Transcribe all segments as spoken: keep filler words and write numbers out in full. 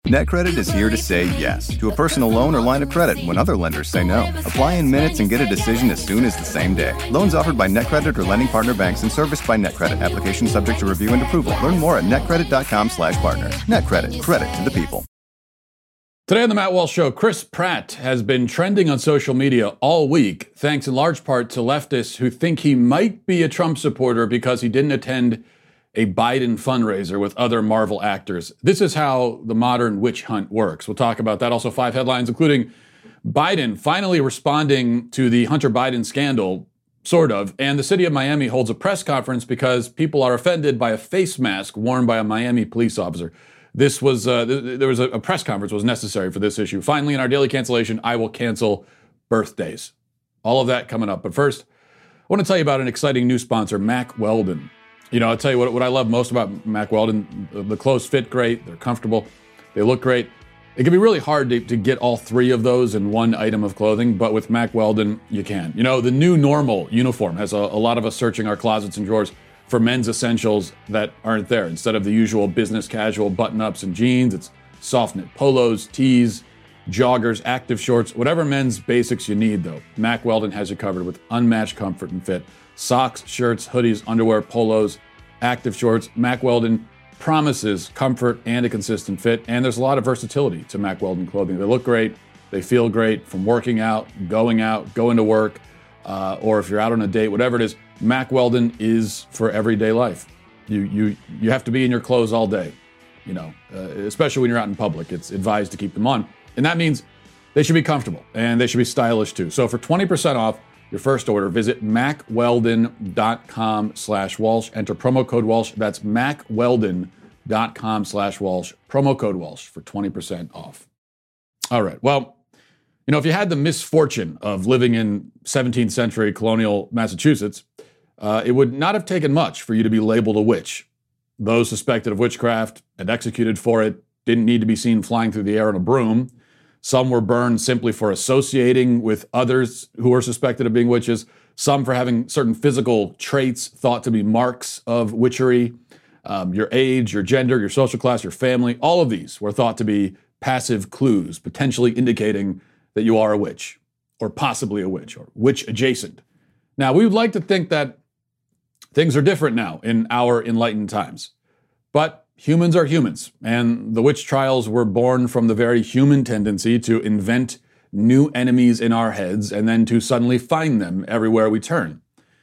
NetCredit is here to say yes to a personal loan or line of credit when other lenders say no. Apply in minutes and get a decision as soon as the same day. Loans offered by NetCredit or lending partner banks and serviced by NetCredit. Application subject to review and approval. Learn more at netcredit.com slash partners. NetCredit. Credit to the people. Today on the Matt Walsh Show, Chris Pratt has been trending on social media all week, thanks in large part to leftists who think he might be a Trump supporter because he didn't attend a Biden fundraiser with other Marvel actors. This is how the modern witch hunt works. We'll talk about that. Also, five headlines, including Biden finally responding to the Hunter Biden scandal, sort of, and the city of Miami holds a press conference because people are offended by a face mask worn by a Miami police officer. This was, uh, th- there was a, a press conference was necessary for this issue. Finally, in our daily cancellation, I will cancel birthdays. All of that coming up. But first, I want to tell you about an exciting new sponsor, Mack Weldon. You know, I'll tell you what, what I love most about Mack Weldon. The, the clothes fit great. They're comfortable. They look great. It can be really hard to, to get all three of those in one item of clothing, but with Mack Weldon, you can. You know, the new normal uniform has a, a lot of us searching our closets and drawers for men's essentials that aren't there. Instead of the usual business casual button-ups and jeans, it's soft knit polos, tees, joggers, active shorts, whatever men's basics you need, though. Mack Weldon has you covered with unmatched comfort and fit. Socks, shirts, hoodies, underwear, polos, active shorts. Mack Weldon promises comfort and a consistent fit, and there's a lot of versatility to Mack Weldon clothing. They look great, they feel great from working out, going out, going to work, uh, or if you're out on a date, whatever it is. Mack Weldon is for everyday life. You you you have to be in your clothes all day, you know, uh, especially when you're out in public. It's advised to keep them on, and that means they should be comfortable and they should be stylish too. So for twenty percent off your first order, visit mack weldon dot com slash Walsh. Enter promo code Walsh. That's mack weldon dot com slash Walsh. Promo code Walsh for twenty percent off. All right. Well, you know, if you had the misfortune of living in seventeenth century colonial Massachusetts, uh, it would not have taken much for you to be labeled a witch. Those suspected of witchcraft and executed for it didn't need to be seen flying through the air on a broom. Some were burned simply for associating with others who were suspected of being witches. Some for having certain physical traits thought to be marks of witchery. Um, your age, your gender, your social class, your family, all of these were thought to be passive clues, potentially indicating that you are a witch, or possibly a witch, or witch adjacent. Now, we would like to think that things are different now in our enlightened times. But humans are humans, and the witch trials were born from the very human tendency to invent new enemies in our heads and then to suddenly find them everywhere we turn.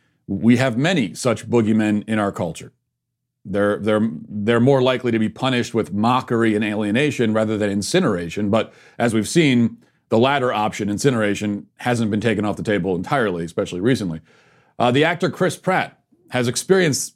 We have many such boogeymen in our culture. They're, they're, they're more likely to be punished with mockery and alienation rather than incineration, but as we've seen, the latter option, incineration, hasn't been taken off the table entirely, especially recently. Uh, the actor Chris Pratt has experienced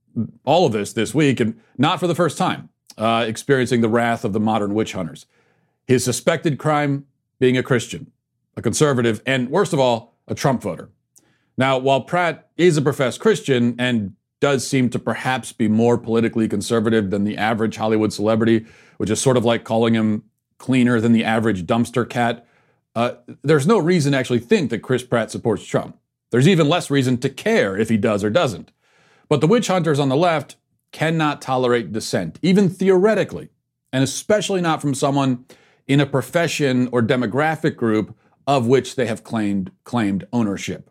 all of this this week, and not for the first time, uh, experiencing the wrath of the modern witch hunters. His suspected crime being a Christian, a conservative, and worst of all, a Trump voter. Now, while Pratt is a professed Christian and does seem to perhaps be more politically conservative than the average Hollywood celebrity, which is sort of like calling him cleaner than the average dumpster cat, uh, there's no reason to actually think that Chris Pratt supports Trump. There's even less reason to care if he does or doesn't. But the witch hunters on the left cannot tolerate dissent, even theoretically, and especially not from someone in a profession or demographic group of which they have claimed claimed ownership.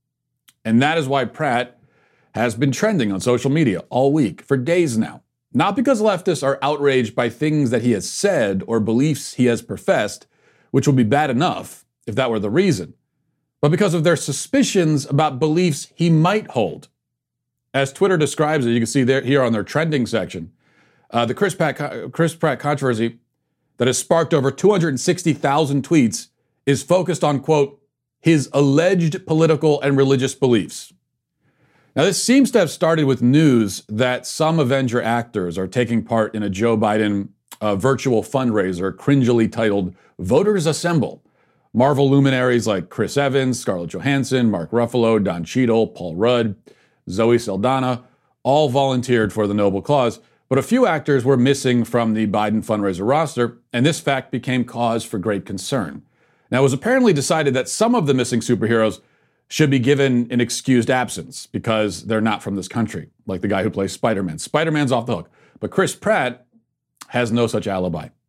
And that is why Pratt has been trending on social media all week, for days now. Not because leftists are outraged by things that he has said or beliefs he has professed, which would be bad enough if that were the reason, but because of their suspicions about beliefs he might hold. As Twitter describes it, you can see there here on their trending section, uh, the Chris Pratt, Chris Pratt controversy that has sparked over two hundred sixty thousand tweets is focused on, quote, his alleged political and religious beliefs. Now, this seems to have started with news that some Avenger actors are taking part in a Joe Biden uh, virtual fundraiser cringily titled Voters Assemble. Marvel luminaries like Chris Evans, Scarlett Johansson, Mark Ruffalo, Don Cheadle, Paul Rudd, Zoe Saldana, all volunteered for the noble cause, but a few actors were missing from the Biden fundraiser roster, and this fact became cause for great concern. Now, it was apparently decided that some of the missing superheroes should be given an excused absence because they're not from this country, like the guy who plays Spider-Man. Spider-Man's off the hook, but Chris Pratt has no such alibi.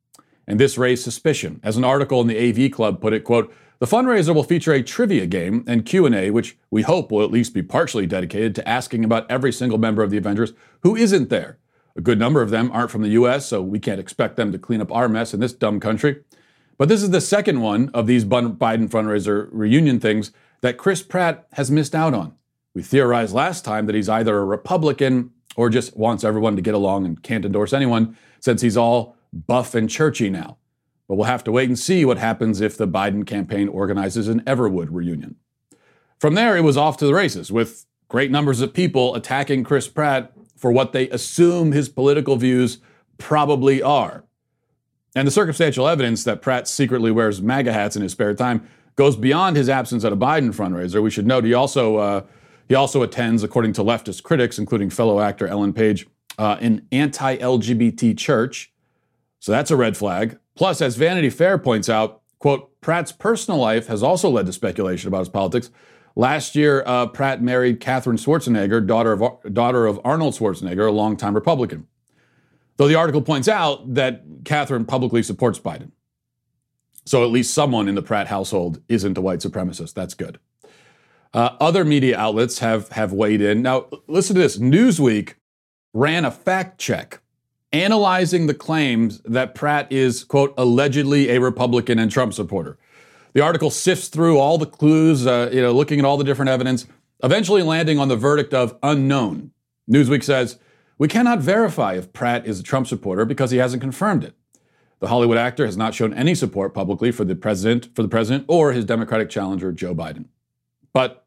and this raised suspicion. As an article in the A V Club put it, quote, "The fundraiser will feature a trivia game and Q and A, which we hope will at least be partially dedicated to asking about every single member of the Avengers who isn't there. A good number of them aren't from the U S, so we can't expect them to clean up our mess in this dumb country. But this is the second one of these Biden fundraiser reunion things that Chris Pratt has missed out on. We theorized last time that he's either a Republican or just wants everyone to get along and can't endorse anyone since he's all buff and churchy now. But we'll have to wait and see what happens if the Biden campaign organizes an Everwood reunion." From there, it was off to the races, with great numbers of people attacking Chris Pratt for what they assume his political views probably are. And the circumstantial evidence that Pratt secretly wears MAGA hats in his spare time goes beyond his absence at a Biden fundraiser. We should note he also uh, he also attends, according to leftist critics, including fellow actor Ellen Page, uh, an anti-L G B T church. So that's a red flag. Plus, as Vanity Fair points out, quote, "Pratt's personal life has also led to speculation about his politics. Last year, uh, Pratt married Catherine Schwarzenegger, daughter of, daughter of Arnold Schwarzenegger, a longtime Republican. Though the article points out that Catherine publicly supports Biden. So at least someone in the Pratt household isn't a white supremacist. That's good. Uh, other media outlets have, have weighed in. Now, listen to this. Newsweek ran a fact check analyzing the claims that Pratt is, quote, allegedly a Republican and Trump supporter. The article sifts through all the clues, uh, you know, looking at all the different evidence, eventually landing on the verdict of unknown. Newsweek says, "We cannot verify if Pratt is a Trump supporter because he hasn't confirmed it. The Hollywood actor has not shown any support publicly for the president, for the president or his Democratic challenger, Joe Biden." But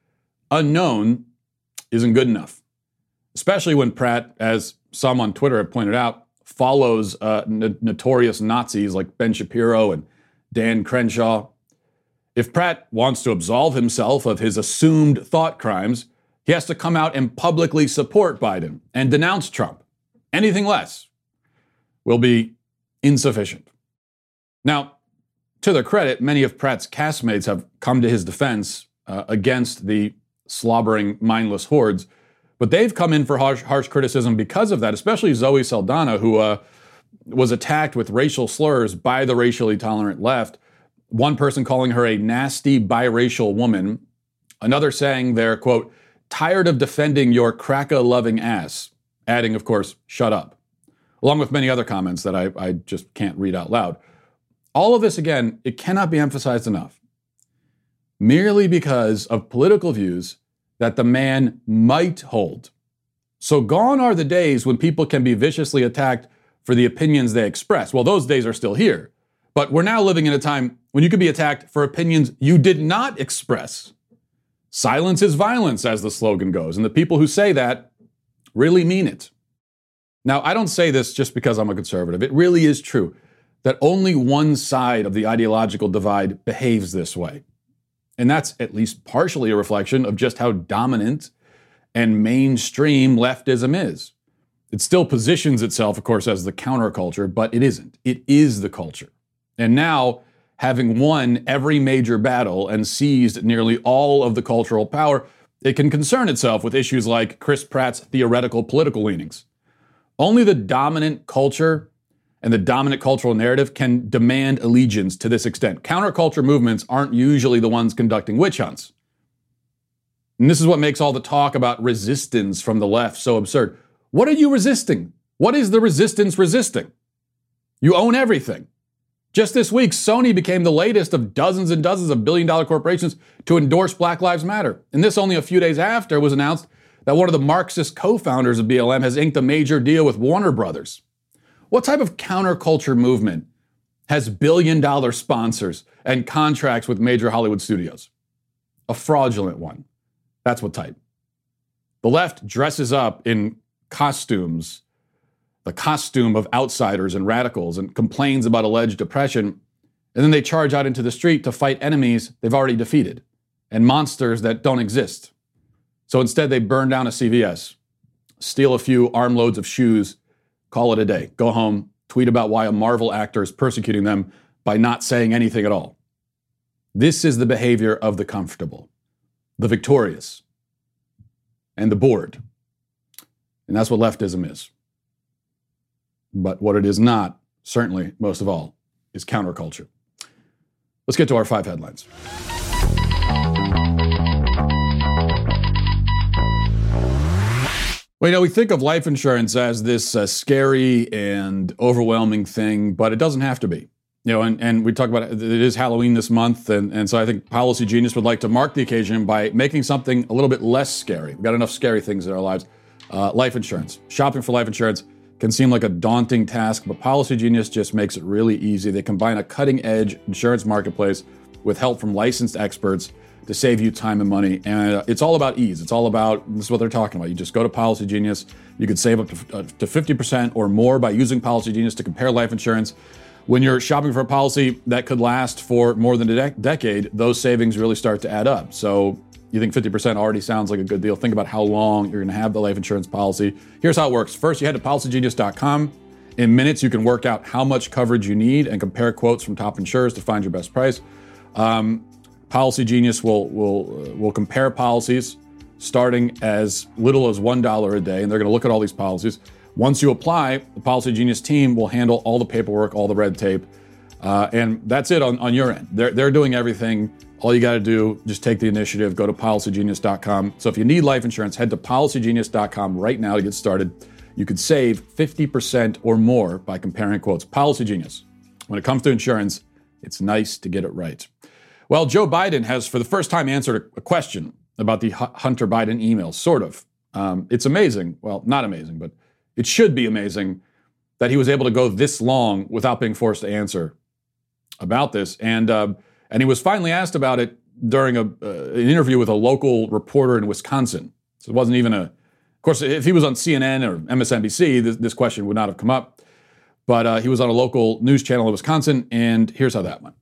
unknown isn't good enough, especially when Pratt, as some on Twitter have pointed out, follows uh, n- notorious Nazis like Ben Shapiro and Dan Crenshaw. If Pratt wants to absolve himself of his assumed thought crimes, he has to come out and publicly support Biden and denounce Trump. Anything less will be insufficient. Now, to their credit, many of Pratt's castmates have come to his defense uh, against the slobbering, mindless hordes, but they've come in for harsh, harsh criticism because of that, especially Zoe Saldana, who uh, was attacked with racial slurs by the racially tolerant left. One person calling her a nasty biracial woman, another saying they're, quote, tired of defending your cracker-loving ass, adding, of course, shut up, along with many other comments that I, I just can't read out loud. All of this, again, it cannot be emphasized enough, merely because of political views that the man might hold. So gone are the days when people can be viciously attacked for the opinions they express. Well, those days are still here. But we're now living in a time when you could be attacked for opinions you did not express. Silence is violence, as the slogan goes, and the people who say that really mean it. Now, I don't say this just because I'm a conservative. It really is true that only one side of the ideological divide behaves this way. And that's at least partially a reflection of just how dominant and mainstream leftism is. It still positions itself, of course, as the counterculture, but it isn't. It is the culture. And now, having won every major battle and seized nearly all of the cultural power, it can concern itself with issues like Chris Pratt's theoretical political leanings. Only the dominant culture and the dominant cultural narrative can demand allegiance to this extent. Counterculture movements aren't usually the ones conducting witch hunts. And this is what makes all the talk about resistance from the left so absurd. What are you resisting? What is the resistance resisting? You own everything. Just this week, Sony became the latest of dozens and dozens of billion-dollar corporations to endorse Black Lives Matter. And this only a few days after it was announced that one of the Marxist co-founders of B L M has inked a major deal with Warner Brothers. What type of counterculture movement has billion-dollar sponsors and contracts with major Hollywood studios? A fraudulent one. That's what type. The left dresses up in costumes, the costume of outsiders and radicals, and complains about alleged oppression, and then they charge out into the street to fight enemies they've already defeated and monsters that don't exist. So instead, they burn down a C V S, steal a few armloads of shoes, call it a day, go home, tweet about why a Marvel actor is persecuting them by not saying anything at all. This is the behavior of the comfortable, the victorious, and the bored. And that's what leftism is. But what it is not certainly, most of all, is counterculture. Let's get to our five headlines. Well, you know, we think of life insurance as this uh, scary and overwhelming thing, but it doesn't have to be. You know, and, and we talk about it, it is Halloween this month, and, and so I think Policy Genius would like to mark the occasion by making something a little bit less scary. We've got enough scary things in our lives. Uh, life insurance. Shopping for life insurance can seem like a daunting task, but Policy Genius just makes it really easy. They combine a cutting-edge insurance marketplace with help from licensed experts to save you time and money. And uh, it's all about ease. It's all about, this is what they're talking about. You just go to Policy Genius. You could save up to, uh, to fifty percent or more by using Policy Genius to compare life insurance. When you're shopping for a policy that could last for more than a de- decade, those savings really start to add up. So you think fifty percent already sounds like a good deal. Think about how long you're going to have the life insurance policy. Here's how it works. First, you head to policy genius dot com. In minutes, you can work out how much coverage you need and compare quotes from top insurers to find your best price. Um, Policy Genius will will uh, will compare policies starting as little as one dollar a day, and they're going to look at all these policies. Once you apply, the Policy Genius team will handle all the paperwork, all the red tape, uh, and that's it on, on your end. They're they're doing everything. All you got to do, just take the initiative, go to policy genius dot com. So if you need life insurance, head to policy genius dot com right now to get started. You could save fifty percent or more by comparing quotes. Policy Genius. When it comes to insurance, it's nice to get it right. Well, Joe Biden has, for the first time, answered a question about the Hunter Biden emails, sort of. Um, it's amazing. Well, not amazing, but it should be amazing that he was able to go this long without being forced to answer about this. And uh, and he was finally asked about it during a, uh, an interview with a local reporter in Wisconsin. So it wasn't even a, of course, if he was on C N N or M S N B C, this, this question would not have come up. But uh, he was on a local news channel in Wisconsin, and here's how that went.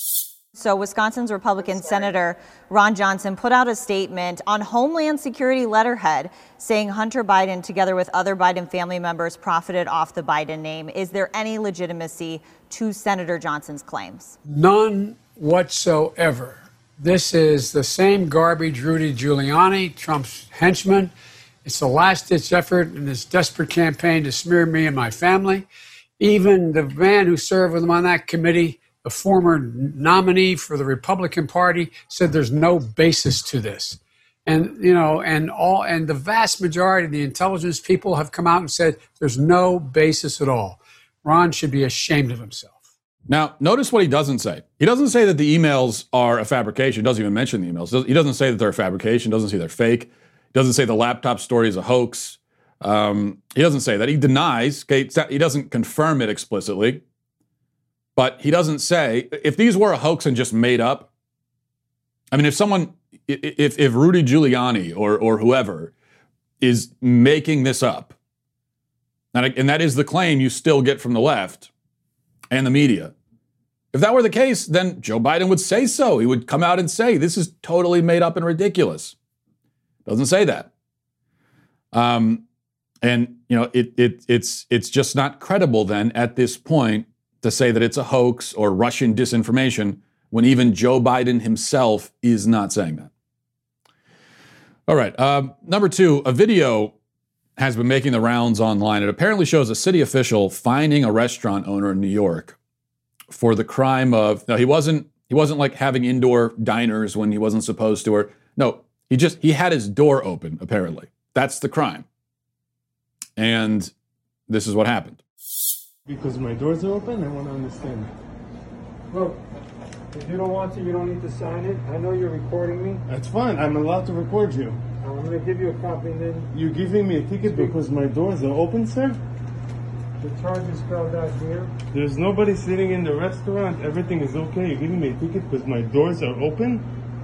So Wisconsin's Republican Senator Ron Johnson put out a statement on Homeland Security letterhead saying Hunter Biden, together with other Biden family members, profited off the Biden name. Is there any legitimacy to Senator Johnson's claims? None whatsoever. This is the same garbage Rudy Giuliani, Trump's henchman. It's the last-ditch effort in this desperate campaign to smear me and my family. Even the man who served with him on that committee, the former nominee for the Republican Party, said there's no basis to this. And, you know, and all, and the vast majority of the intelligence people have come out and said there's no basis at all. Ron should be ashamed of himself. Now, notice what he doesn't say. He doesn't say that the emails are a fabrication. He doesn't even mention the emails. He doesn't say that they're a fabrication. He doesn't say they're fake. He doesn't say the laptop story is a hoax. Um, he doesn't say that. He denies. Okay, he doesn't confirm it explicitly. But he doesn't say, if these were a hoax and just made up, I mean, if someone, if if Rudy Giuliani or or whoever is making this up, and, and that is the claim you still get from the left and the media, if that were the case, then Joe Biden would say so. He would come out and say, this is totally made up and ridiculous. Doesn't say that. Um, and, you know, it it it's it's just not credible then at this point to say that it's a hoax or Russian disinformation when even Joe Biden himself is not saying that. All right. Uh, number two, a video has been making the rounds online. It apparently shows a city official fining a restaurant owner in New York for the crime of, no, he wasn't, he wasn't like having indoor diners when he wasn't supposed to, or no, he just, he had his door open, apparently. That's the crime. And this is what happened. Because my doors are open, I want to understand. Look, if you don't want to, you don't need to sign it. I know you're recording me. That's fine. I'm allowed to record you. I'm going to give you a copy and then... You're giving me a ticket because my doors are open, sir? The charge is spelled out here. There's nobody sitting in the restaurant. Everything is okay. You're giving me a ticket because my doors are open?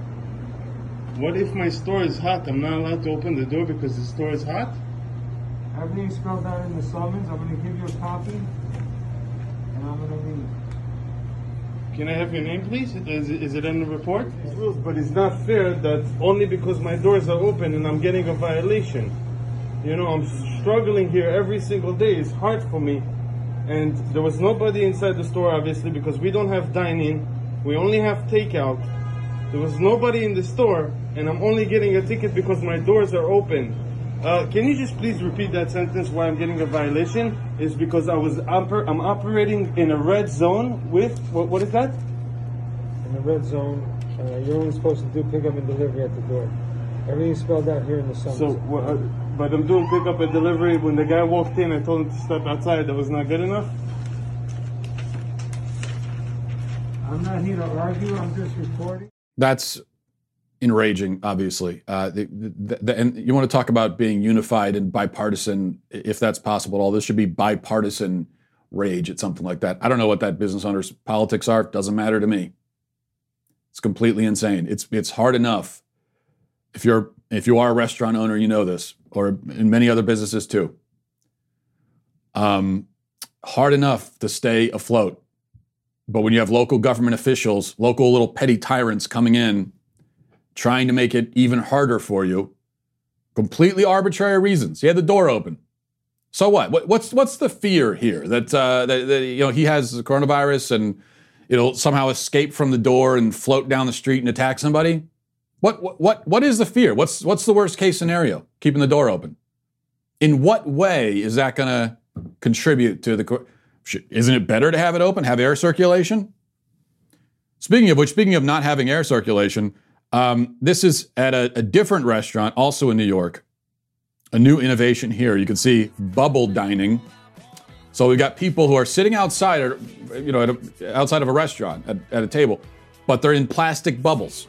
What if my store is hot? I'm not allowed to open the door because the store is hot? Everything's spelled out in the summons. I'm going to give you a copy. And I'm going to read. Can I have your name, please? Is it, is it in the report? But it's not fair that only because my doors are open and I'm getting a violation. You know, I'm struggling here every single day. It's hard for me. And there was nobody inside the store, obviously, because we don't have dine-in. We only have takeout. There was nobody in the store, and I'm only getting a ticket because my doors are open. Uh, can you just please repeat that sentence? Why I'm getting a violation is because I was oper- I'm operating in a red zone with what? What is that? In the red zone, uh, you're only supposed to do pickup and delivery at the door. Everything's spelled out here in the summons. So, uh, but I'm doing pickup and delivery. When the guy walked in, I told him to step outside. That was not good enough. I'm not here to argue. I'm just reporting. That's enraging, obviously. Uh, the, the, the, and you want to talk about being unified and bipartisan, if that's possible at all. This should be bipartisan rage at something like that. I don't know what that business owner's politics are. It doesn't matter to me. It's completely insane. It's it's hard enough. If you're if you are a restaurant owner, you know this, or in many other businesses too. Um, hard enough to stay afloat. But when you have local government officials, local little petty tyrants coming in, trying to make it even harder for you, completely arbitrary reasons. He had the door open. So what? what what's what's the fear here that, uh, that, that you know he has the coronavirus and it'll somehow escape from the door and float down the street and attack somebody? What what what what is the fear? What's what's the worst case scenario? Keeping the door open. In what way is that going to contribute to the? Isn't it better to have it open, have air circulation? Speaking of which, speaking of not having air circulation. Um, this is at a, a different restaurant, also in New York. A new innovation here. You can see bubble dining. So we've got people who are sitting outside, or, you know, at a, outside of a restaurant at, at a table, but they're in plastic bubbles.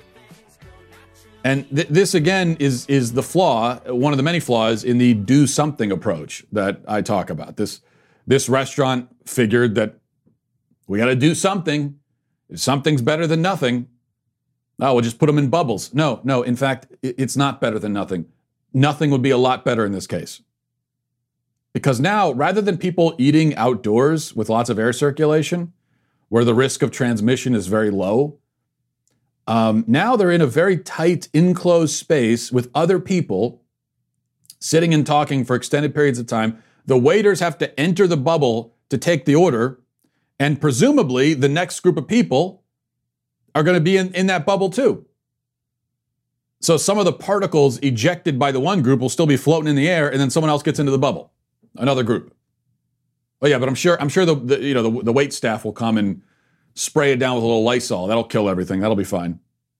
And th- this again is is the flaw, one of the many flaws in the do something approach that I talk about. This this restaurant figured that we got to do something. Something's better than nothing. Oh, we'll just put them in bubbles. No, no. In fact, it's not better than nothing. Nothing would be a lot better in this case. Because now, rather than people eating outdoors with lots of air circulation, where the risk of transmission is very low, um, now they're in a very tight, enclosed space with other people sitting and talking for extended periods of time. The waiters have to enter the bubble to take the order, and presumably the next group of people are going to be in, in that bubble too. So some of the particles ejected by the one group will still be floating in the air, and then someone else gets into the bubble, another group. Oh yeah, but I'm sure I'm sure the, the you know the, the wait staff will come and spray it down with a little Lysol. That'll kill everything. That'll be fine.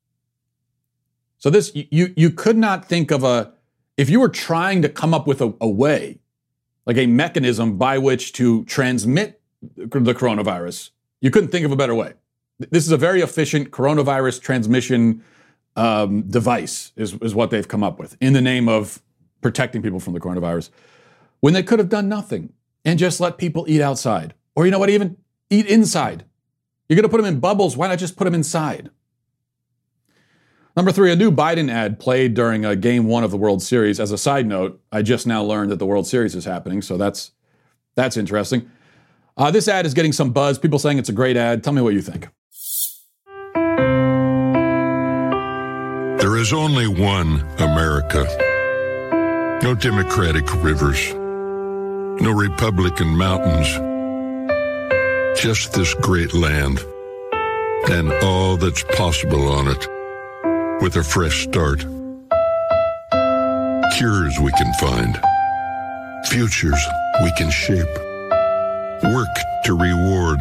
So this you you could not think of a if you were trying to come up with a, a way, like a mechanism by which to transmit the coronavirus, you couldn't think of a better way. This is a very efficient coronavirus transmission um, device, is, is what they've come up with in the name of protecting people from the coronavirus, when they could have done nothing and just let people eat outside. Or you know what, even eat inside. You're going to put them in bubbles. Why not just put them inside? Number three, a new Biden ad played during a game one of the World Series. As a side note, I just now learned that the World Series is happening, so that's that's interesting. Uh, this ad is getting some buzz. People saying it's a great ad. Tell me what you think. There is only one America. No Democratic rivers. No Republican mountains. Just this great land. And all that's possible on it. With a fresh start. Cures we can find. Futures we can shape. Work to reward.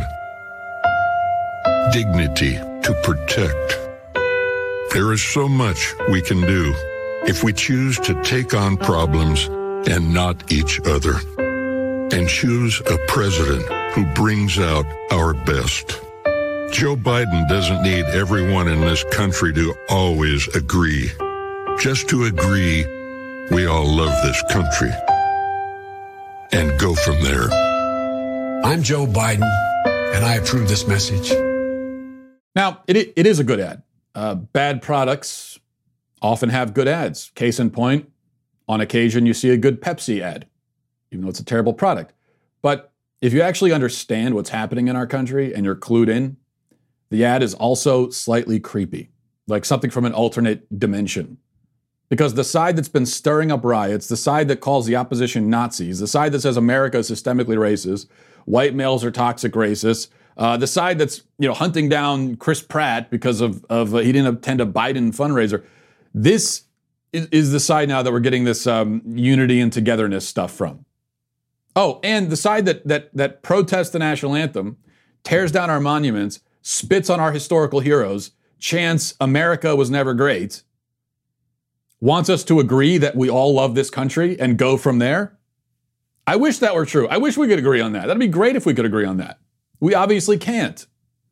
Dignity to protect. There is so much we can do if we choose to take on problems and not each other, and choose a president who brings out our best. Joe Biden doesn't need everyone in this country to always agree. Just to agree we all love this country, and go from there. I'm Joe Biden, and I approve this message. Now, it it is a good ad. Uh, bad products often have good ads. Case in point, on occasion you see a good Pepsi ad, even though it's a terrible product. But if you actually understand what's happening in our country and you're clued in, the ad is also slightly creepy, like something from an alternate dimension. Because the side that's been stirring up riots, the side that calls the opposition Nazis, the side that says America is systemically racist, white males are toxic racists, Uh, the side that's, you know, hunting down Chris Pratt because of, of uh, he didn't attend a Biden fundraiser. This is, is the side now that we're getting this um, unity and togetherness stuff from. Oh, and the side that that that protests the national anthem, tears down our monuments, spits on our historical heroes, chants America was never great, wants us to agree that we all love this country and go from there. I wish that were true. I wish we could agree on that. That'd be great if we could agree on that. We obviously can't.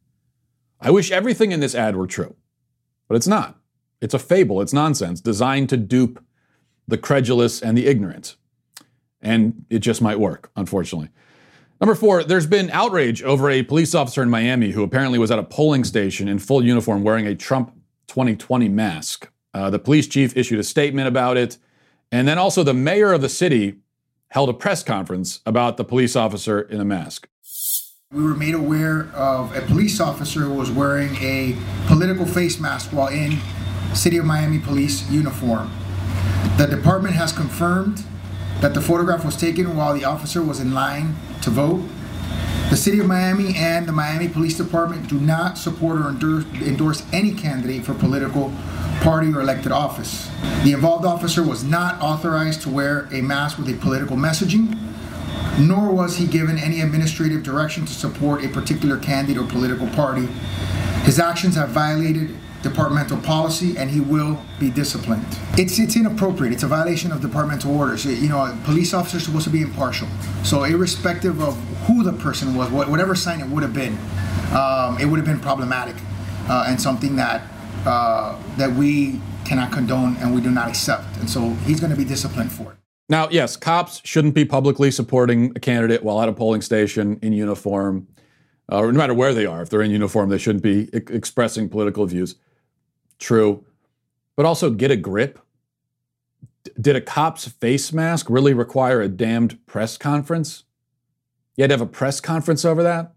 I wish everything in this ad were true, but it's not. It's a fable. It's nonsense designed to dupe the credulous and the ignorant. And it just might work, unfortunately. Number four, there's been outrage over a police officer in Miami who apparently was at a polling station in full uniform wearing a Trump twenty twenty mask. Uh, the police chief issued a statement about it. And then also the mayor of the city held a press conference about the police officer in a mask. We were made aware of a police officer who was wearing a political face mask while in City of Miami Police uniform. The department has confirmed that the photograph was taken while the officer was in line to vote. The City of Miami and the Miami Police Department do not support or endorse, endorse any candidate for political party or elected office. The involved officer was not authorized to wear a mask with a political messaging, nor was he given any administrative direction to support a particular candidate or political party. His actions have violated departmental policy and he will be disciplined. It's it's inappropriate. It's a violation of departmental orders. You know, police officers are supposed to be impartial. So irrespective of who the person was, whatever sign it would have been, um, it would have been problematic uh, and something that uh, that we cannot condone and we do not accept. And so he's going to be disciplined for it. Now, yes, cops shouldn't be publicly supporting a candidate while at a polling station in uniform, uh, no matter where they are. If they're in uniform, they shouldn't be e- expressing political views. True. But also get a grip. D- did a cop's face mask really require a damned press conference? You had to have a press conference over that?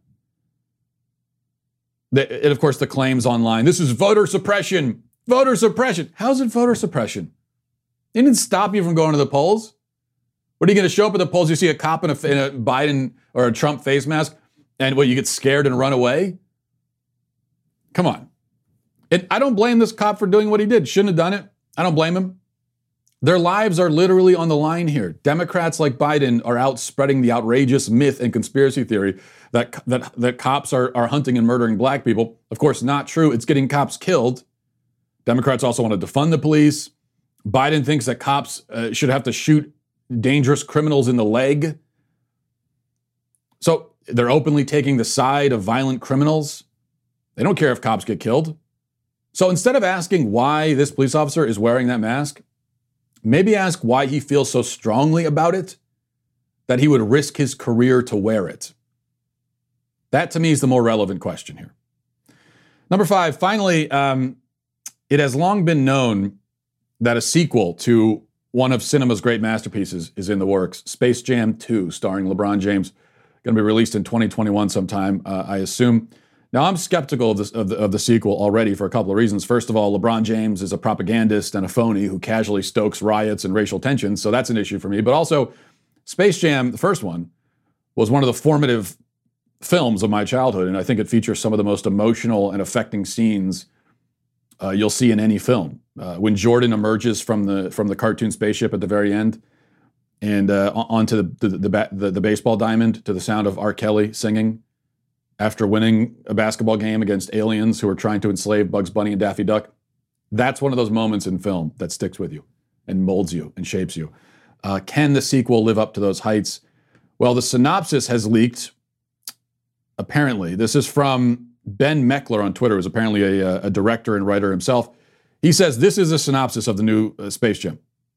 The, and of course, the claims online, this is voter suppression. Voter suppression. How's it voter suppression? It didn't stop you from going to the polls. What are you going to show up at the polls? You see a cop in a, in a Biden or a Trump face mask, and what, you get scared and run away? Come on. And I don't blame this cop for doing what he did. Shouldn't have done it. I don't blame him. Their lives are literally on the line here. Democrats like Biden are out spreading the outrageous myth and conspiracy theory that that, that cops are, are hunting and murdering black people. Of course, not true. It's getting cops killed. Democrats also want to defund the police. Biden thinks that cops uh, should have to shoot dangerous criminals in the leg. So they're openly taking the side of violent criminals. They don't care if cops get killed. So instead of asking why this police officer is wearing that mask, maybe ask why he feels so strongly about it that he would risk his career to wear it. That, to me, is the more relevant question here. Number five, finally, um, it has long been known that a sequel to one of cinema's great masterpieces is in the works. Space Jam two, starring LeBron James, going to be released in twenty twenty-one sometime, uh, I assume. Now, I'm skeptical of, this, of, the, of the sequel already for a couple of reasons. First of all, LeBron James is a propagandist and a phony who casually stokes riots and racial tensions, so that's an issue for me. But also, Space Jam, the first one, was one of the formative films of my childhood, and I think it features some of the most emotional and affecting scenes uh, you'll see in any film. Uh, when Jordan emerges from the from the cartoon spaceship at the very end and uh, onto the the, the the the baseball diamond to the sound of R. Kelly singing after winning a basketball game against aliens who are trying to enslave Bugs Bunny and Daffy Duck. That's one of those moments in film that sticks with you and molds you and shapes you. Uh, can the sequel live up to those heights? Well, the synopsis has leaked. Apparently, this is from Ben Meckler on Twitter, who's apparently a, a director and writer himself. He says, this is a synopsis of the new uh, Space Jam.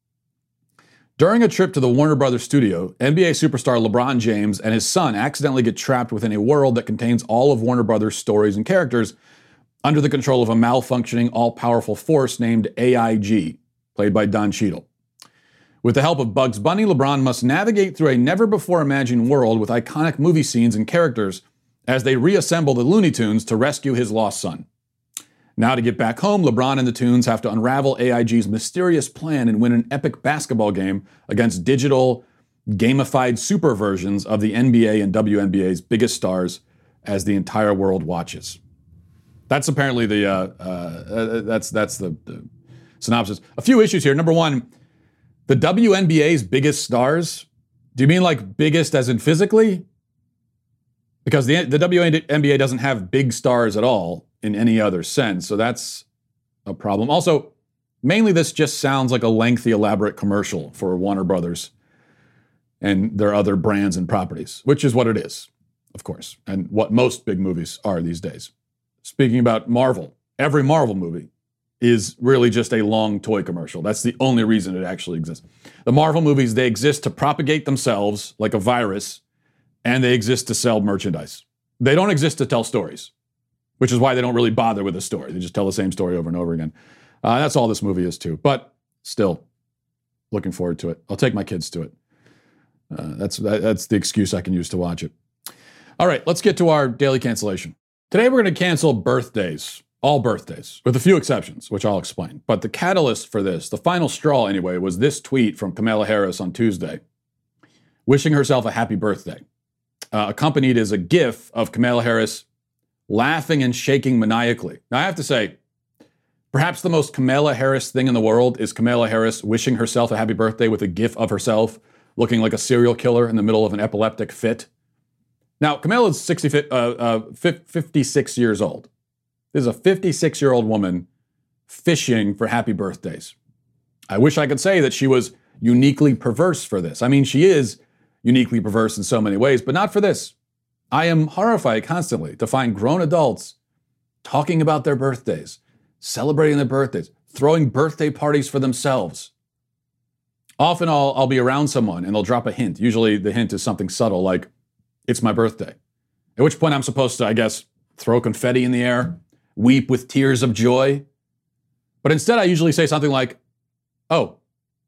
During a trip to the Warner Brothers studio, N B A superstar LeBron James and his son accidentally get trapped within a world that contains all of Warner Brothers' stories and characters under the control of a malfunctioning, all-powerful force named A I G, played by Don Cheadle. With the help of Bugs Bunny, LeBron must navigate through a never-before-imagined world with iconic movie scenes and characters as they reassemble the Looney Tunes to rescue his lost son. Now to get back home, LeBron and the Tunes have to unravel A I G's mysterious plan and win an epic basketball game against digital, gamified super versions of the N B A and W N B A's biggest stars as the entire world watches. That's apparently the uh, uh, that's that's the, the synopsis. A few issues here. Number one, the W N B A's biggest stars. Do you mean like biggest as in physically? Because the, the W N B A doesn't have big stars at all in any other sense. So that's a problem. Also, mainly this just sounds like a lengthy, elaborate commercial for Warner Brothers and their other brands and properties, which is what it is, of course, and what most big movies are these days. Speaking about Marvel, every Marvel movie is really just a long toy commercial. That's the only reason it actually exists. The Marvel movies, they exist to propagate themselves like a virus, and they exist to sell merchandise. They don't exist to tell stories, which is why they don't really bother with a story. They just tell the same story over and over again. Uh, that's all this movie is too. But still, looking forward to it. I'll take my kids to it. Uh, that's that, that's the excuse I can use to watch it. All right, let's get to our daily cancellation. Today we're going to cancel birthdays, all birthdays, with a few exceptions, which I'll explain. But the catalyst for this, the final straw anyway, was this tweet from Kamala Harris on Tuesday, wishing herself a happy birthday, uh, accompanied as a GIF of Kamala Harris laughing and shaking maniacally. Now I have to say, perhaps the most Kamala Harris thing in the world is Kamala Harris wishing herself a happy birthday with a GIF of herself looking like a serial killer in the middle of an epileptic fit. Now, Kamala is sixty, uh, uh, fifty-six years old. This is a fifty-six-year-old woman fishing for happy birthdays. I wish I could say that she was uniquely perverse for this. I mean, she is uniquely perverse in so many ways, but not for this. I am horrified constantly to find grown adults talking about their birthdays, celebrating their birthdays, throwing birthday parties for themselves. Often I'll, I'll be around someone and they'll drop a hint. Usually the hint is something subtle like, it's my birthday. At which point I'm supposed to, I guess, throw confetti in the air, weep with tears of joy. But instead I usually say something like, oh.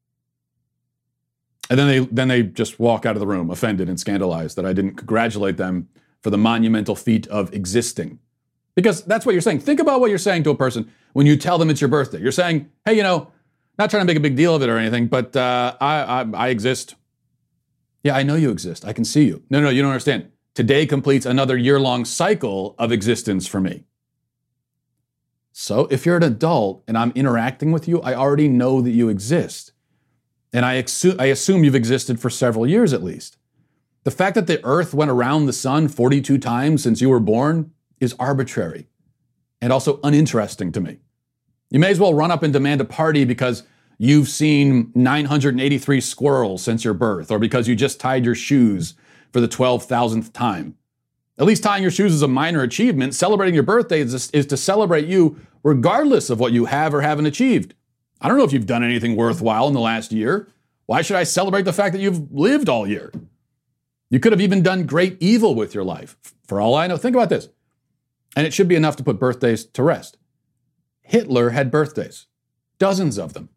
And then they, then they just walk out of the room offended and scandalized that I didn't congratulate them for the monumental feat of existing. Because that's what you're saying. Think about what you're saying to a person when you tell them it's your birthday. You're saying, hey, you know, not trying to make a big deal of it or anything, but uh, I, I, I exist. Yeah, I know you exist. I can see you. No, no, you don't understand. Today completes another year-long cycle of existence for me. So if you're an adult and I'm interacting with you, I already know that you exist. And I, exu- I assume you've existed for several years at least. The fact that the Earth went around the sun forty-two times since you were born is arbitrary and also uninteresting to me. You may as well run up and demand a party because you've seen nine hundred eighty-three squirrels since your birth, or because you just tied your shoes for the twelve thousandth time. At least tying your shoes is a minor achievement. Celebrating your birthday is, is to celebrate you regardless of what you have or haven't achieved. I don't know if you've done anything worthwhile in the last year. Why should I celebrate the fact that you've lived all year? You could have even done great evil with your life. For all I know, think about this. And it should be enough to put birthdays to rest. Hitler had birthdays, dozens of them.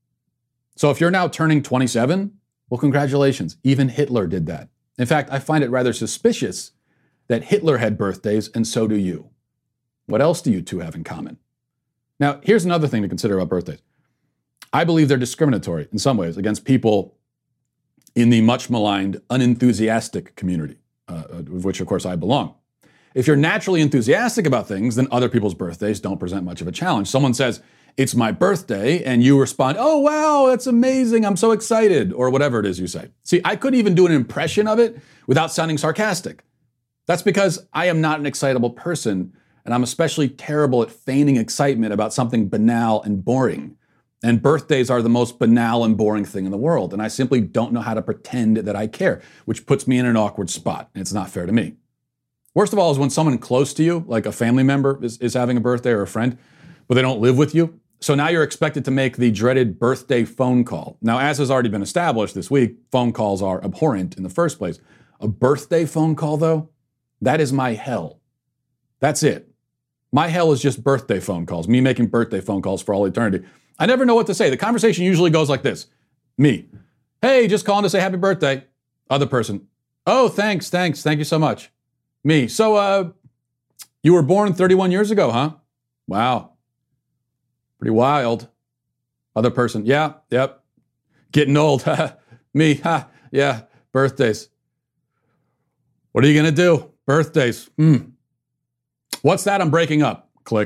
So if you're now turning twenty-seven, well, congratulations. Even Hitler did that. In fact, I find it rather suspicious that Hitler had birthdays and so do you. What else do you two have in common? Now, here's another thing to consider about birthdays. I believe they're discriminatory in some ways against people in the much maligned, unenthusiastic community, uh, of which, of course, I belong. If you're naturally enthusiastic about things, then other people's birthdays don't present much of a challenge. Someone says, it's my birthday, and you respond, oh, wow, that's amazing, I'm so excited, or whatever it is you say. See, I couldn't even do an impression of it without sounding sarcastic. That's because I am not an excitable person, and I'm especially terrible at feigning excitement about something banal and boring. And birthdays are the most banal and boring thing in the world, and I simply don't know how to pretend that I care, which puts me in an awkward spot, and it's not fair to me. Worst of all is when someone close to you, like a family member, is, is having a birthday or a friend, but they don't live with you. So now you're expected to make the dreaded birthday phone call. Now, as has already been established this week, phone calls are abhorrent in the first place. A birthday phone call, though, that is my hell. That's it. My hell is just birthday phone calls, me making birthday phone calls for all eternity. I never know what to say. The conversation usually goes like this. Me, hey, just calling to say happy birthday. Other person, oh, thanks, thanks, thank you so much. Me, so uh, you were born thirty-one years ago, huh? Wow. Pretty wild. Other person, yeah, yep. Getting old, me, ha, yeah, birthdays. What are you gonna do? Birthdays, hmm. What's that? I'm breaking up. Click.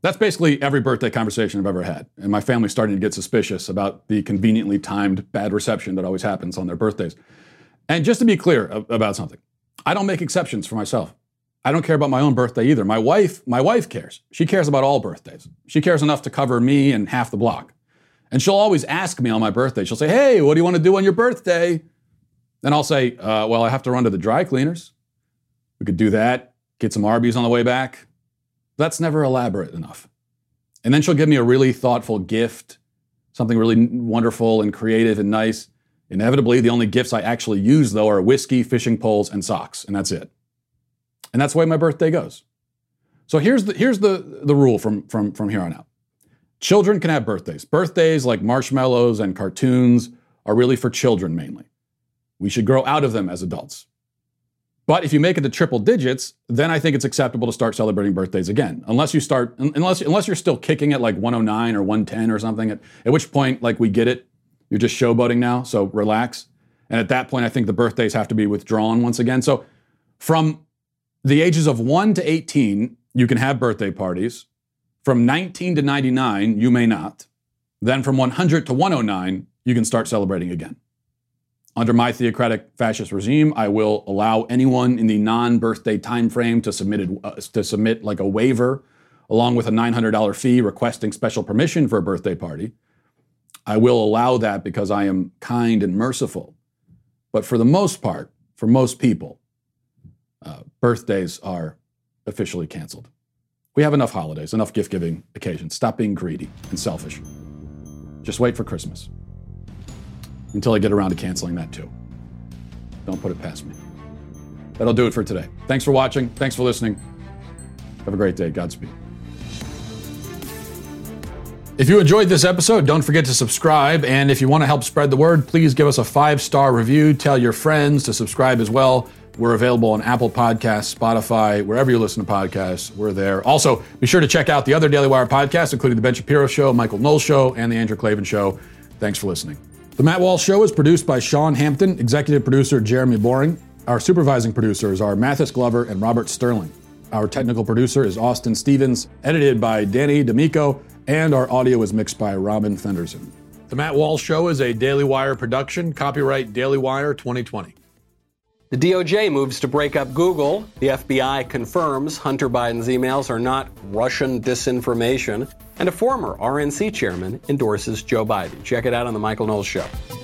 That's basically every birthday conversation I've ever had. And my family's starting to get suspicious about the conveniently timed bad reception that always happens on their birthdays. And just to be clear about something, I don't make exceptions for myself. I don't care about my own birthday either. My wife, my wife cares. She cares about all birthdays. She cares enough to cover me and half the block. And she'll always ask me on my birthday. She'll say, hey, what do you want to do on your birthday? Then I'll say, uh, well, I have to run to the dry cleaners. We could do that, get some Arby's on the way back. That's never elaborate enough. And then she'll give me a really thoughtful gift, something really wonderful and creative and nice. Inevitably, the only gifts I actually use, though, are whiskey, fishing poles, and socks, and that's it. And that's the way my birthday goes. So here's the, here's the, the rule from, from, from here on out. Children can have birthdays. Birthdays like marshmallows and cartoons are really for children mainly. We should grow out of them as adults. But if you make it to triple digits, then I think it's acceptable to start celebrating birthdays again. Unless you start, unless unless you're still kicking at like one oh nine or one ten or something, at, at which point, like, we get it. You're just showboating now, so relax. And at that point, I think the birthdays have to be withdrawn once again. So from the ages of one to eighteen, you can have birthday parties. From nineteen to ninety-nine, you may not. Then from one hundred to one oh nine, you can start celebrating again. Under my theocratic fascist regime, I will allow anyone in the non-birthday time frame to submit, it, uh, to submit like a waiver along with a nine hundred dollars fee requesting special permission for a birthday party. I will allow that because I am kind and merciful. But for the most part, for most people, uh, birthdays are officially canceled. We have enough holidays, enough gift-giving occasions. Stop being greedy and selfish. Just wait for Christmas. Until I get around to canceling that too. Don't put it past me. That'll do it for today. Thanks for watching. Thanks for listening. Have a great day. Godspeed. If you enjoyed this episode, don't forget to subscribe. And if you want to help spread the word, please give us a five-star review. Tell your friends to subscribe as well. We're available on Apple Podcasts, Spotify, wherever you listen to podcasts, we're there. Also, be sure to check out the other Daily Wire podcasts, including The Ben Shapiro Show, Michael Knowles Show, and The Andrew Klavan Show. Thanks for listening. The Matt Walsh Show is produced by Sean Hampton, executive producer Jeremy Boring. Our supervising producers are Mathis Glover and Robert Sterling. Our technical producer is Austin Stevens, edited by Danny D'Amico, and our audio is mixed by Robin Fenderson. The Matt Walsh Show is a Daily Wire production, copyright Daily Wire twenty twenty. The D O J moves to break up Google. The F B I confirms Hunter Biden's emails are not Russian disinformation. And a former R N C chairman endorses Joe Biden. Check it out on The Michael Knowles Show.